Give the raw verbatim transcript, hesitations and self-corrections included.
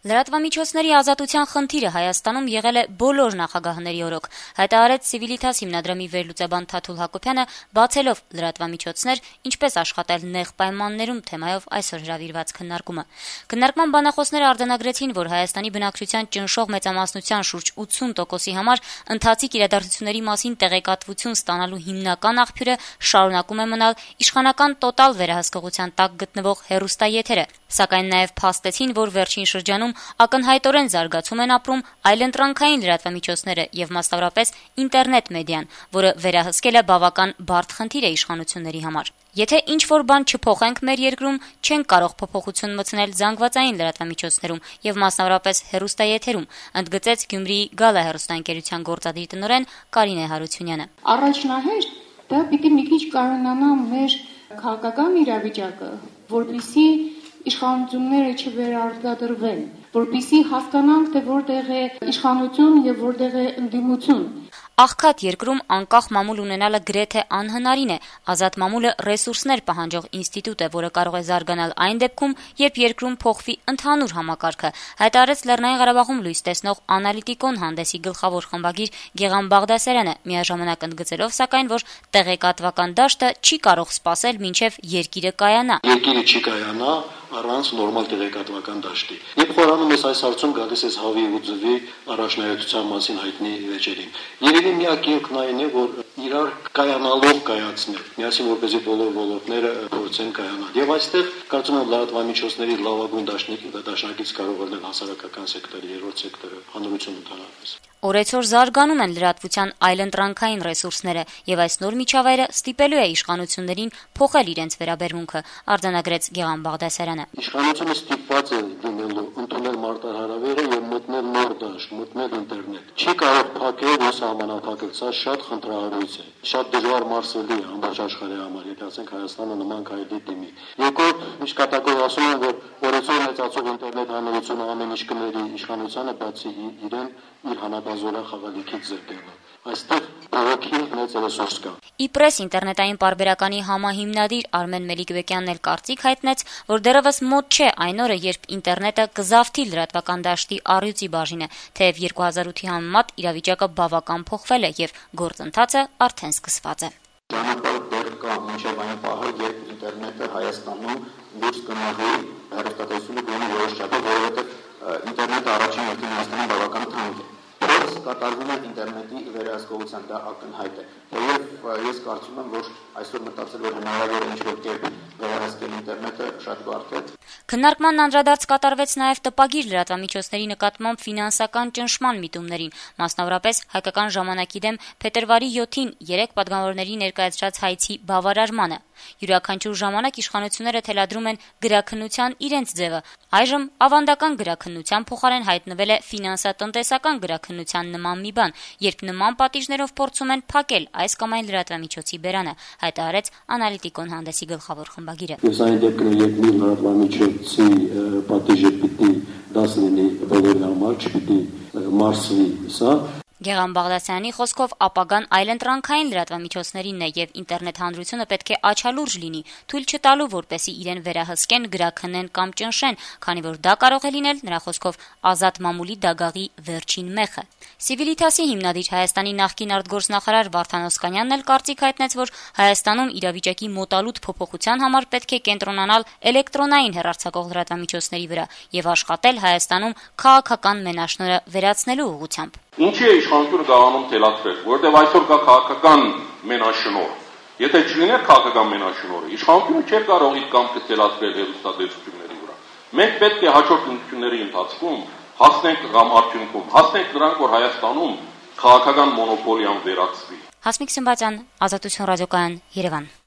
Լրատվամիջոցների ազատության խնդիրը Հայաստանում եղել է բոլոր նախագահների օրոք, հայտարարեց Civitas հիմնադրամի վերլուծաբան Թաթուլ Հակոբյանը, բացելով լրատվամիջոցներ, ինչպես աշխատել նեղ պայմաններում թեմայով այսօր հրավիրված քննարկումը։ Քննարկման բանախոսները արձանագրեցին, որ Հայաստանի բնակչության ճնշող մեծամասնության շուրջ ութսուն տոկոսի համար ընթացիկ իրադարձությունների մասին տեղեկատվություն ստանալու հիմնական աղբյուրը շարունակում է մնալ իշխանական տոտալ վերահսկողության տակ գտնվող հեռուստաեթերը, սակայն նաև փաստեցին, որ վերջին շրջանում ակնհայտորեն զարգացում են ապրում այլընտրանքային լրատվամիջոցները եւ մասնավորապես ինտերնետ մեդիան, որը վերահսկել է բավական բարդ խնդիր է իշխանությունների համար։ Եթե ինչ-որ բան չփոխենք մեր երկրում, չենք կարող փոփոխություն մտցնել զանգվածային լրատվամիջոցներում եւ մասնավորապես հեռուստաեթերում, ընդգծեց Գյումրիի Գալա հեռուստաընկերության գործադիր տնօրեն Կարինե Հարությունյանը։ Առաջնահերթ դա պիտի մի քիչ կայունանա մեր քաղաքական իրավիճակը, որպեսզի իշխանությունները չվերարտադրվեն, որպեսզի հասկանանք, թե որտեղ է իշխանություն եւ որտեղ է ընդդիմություն։ Աղքատ երկրում անկախ մամուլ ունենալը գրեթե անհնարին է։ Ազատ մամուլը ռեսուրսներ պահանջող ինստիտուտ է, որը կարող է զարգանալ այն դեպքում, երբ երկրում փոխվի ընդհանուր համակարգը, հայտարարեց Լեռնային Ղարաբաղում լույս տեսնող Անալիտիկոն հանդեսի գլխավոր խմբագիր Գեղամ Բաղդասարյանը, միաժամանակ ընդգծելով սակայն, որ տեղեկատվական դաշտը չի կարող սպասել մինչև երկիրը կայանա։ Երկիրը չի կայանա առանց նորմալ տեղեկատվական դաշտի։ Երբ խորանում ես այս հարցում, գալիս ես հավի ու ձվի առաջնահերթության մասին հայտնի վեճերին։ Երևի միակ ելքն այն է, որ իրար կայանալով կայացնել, միասին որպեսզի բոլոր ոլորտները փորձեն կայանալ։ Եվ այստեղ կարծում եմ լրատվամիջոցների լավագույն դաշնակից կարող է լինել հասարակական սեկտորը, երրորդ սեկտորը, հանրությունը ընդհանրապես։ Օրեցօր զարգանում են լրատվության այլընտրանքային ռեսուրսները, եւ այս նոր միջավայրը ստիպելու է իշխանություններին փոխել իրենց վերաբերմունքը, արձանագրեց Գեղամ Բաղդասարյանը։ Իշխանությունը ստիպված է լինելու ընդունել մարտահրավերը եւ մտնել նոր դաշտ, մտնել ինտերնետ։ Չի կարող փակել ու սահմանափակել, սա շատ խնդրահարույց է։ Շատ դժվար մարսելի է ամբողջ աշխարհի համար, եթե ասենք Հայաստանը նման քայլի դիմի։ Երկրորդ, միշկատակով ասում են, որ օրեցօր մեծացող ինտերնետ հանրությունը ամեն ինչ կների իշխանությանը, բացի իրեն իր հանրական զորախ խաղալիքից զրկելու։ Այստեղ բավականին մեծ ռեսուրս կա։ Իպրես ինտերնետային պարբերականի համահիմնադիր Արմեն Մելիքբեկյանն էլ կարծիք հայտնեց, որ դեռևս մոտ չէ այն օրը, երբ ինտերնետը կզավթի լրատվական դաշտի առյուծի բաժինը, թեև երկու հազար ութի համեմատ իրավիճակը բավական փոխվել է եւ գործընթացը արդեն սկսված է։ Ճանապարհ դեռ կա մինչև այն պահը, երբ ինտերնետը Հայաստանում դուրս կմղի հեռուստատեսությունը գոնե որոշ չափով, որովհետեւ ինտերնետը առաջին հերթին Հայաստանում բավական թանկ է։ Բայց կատարվում է ինտերնետի վերահսկողության, դա ակնհայտ է։ Եվ ես կարծում եմ, որ այսօր մտածել, որ հնարավոր է ինչ-որ կերպ վերահսկել ինտերնետը, շատ բարդ է։ Քննարկման անդրադարձ կատարվեց նաև տպագիր լրատվամիջոցների նկատմամբ ֆինանսական ճնշման միտումներին, մասնավորապես հայկական ժամանակի դեմ փետրվարի յոթին երեք պատգամավորների ներկայացրած հայցի բավարարմանը։ Յուրաքանչյուր ժամանակ իշխանությունները թելադրում են գրաքննության իրենց ձևը։ Այժմ ավանդական գրաքննության փոխարեն հայտնվել է ֆինանսատնտեսական գրաքննության նման մի բան, երբ նման պատիժներով փորձում են փակել այս կամ այն լրատվամիջոցի բերանը, հայտարարեց Անալիտիկոն հանդեսի գլխավոր խմբագիրը։ Ես այն դեպքում, երբ մի լրատվամիջոցի պատիժը պիտի դաս լինի բոլորի համար, չպիտի մարսվի սա։ Գեղամ Բաղդասարյանի խոսքով ապագան այլընտրանքային լրատվամիջոցներինն է եւ ինտերնետ հանրությունը պետք է աչալուրջ լինի, թույլ չտալու, որպեսզի իրեն վերահսկեն, գրաքննեն կամ ճնշեն, քանի որ դա կարող է լինել, նրա խոսքով, ազատ մամուլի դագաղի վերջին մեխը։ Civitas-ի հիմնադիր Հայաստանի նախկին արտգործնախարար Վարդան Օսկանյանն էլ կարծիք հայտնեց, որ Հայաստանում իրավիճակի մոտալուտ փոփոխության համար պետք է կենտրոնանալ էլեկտրոնային հեռարձակող լրատվամիջոցների վրա եւ աշխատել Հայաստանում քաղաքական մենաշնորհը վերացնելու ուղղությամբ։ Ինչի է իշխանությունը գաղանում թելադրել, որովհետև այսօր կա քաղաքական մենաշնորհ։ Եթե չլիներ քաղաքական մենաշնորհը, իշխանությունը չէր կարող իր կամքը թելադրել հեռուստատեսությունների վրա։ Մենք պետք է հաջորդ ընտրությունների ընթացքում հասնենք կամ արդյունքում հասնենք նրանք, որ Հայաստանում քաղաքական մոնոպոլիան վերացվի։ Հասմիկ Սմբատյան, Ազատություն ռադիոկայան, Երևան։